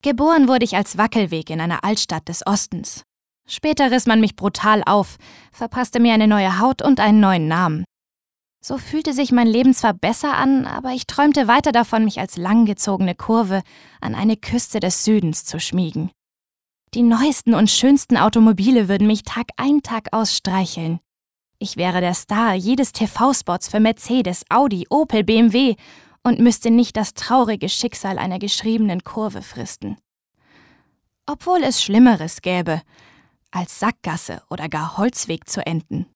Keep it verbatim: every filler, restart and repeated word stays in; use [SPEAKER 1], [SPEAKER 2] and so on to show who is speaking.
[SPEAKER 1] Geboren wurde ich als Wackelweg in einer Altstadt des Ostens. Später riss man mich brutal auf, verpasste mir eine neue Haut und einen neuen Namen. So fühlte sich mein Leben zwar besser an, aber ich träumte weiter davon, mich als langgezogene Kurve an eine Küste des Südens zu schmiegen. Die neuesten und schönsten Automobile würden mich Tag ein, Tag aus streicheln. Ich wäre der Star jedes T V-Spots für Mercedes, Audi, Opel, B M W und müsste nicht das traurige Schicksal einer geschriebenen Kurve fristen. Obwohl es Schlimmeres gäbe, als Sackgasse oder gar Holzweg zu enden.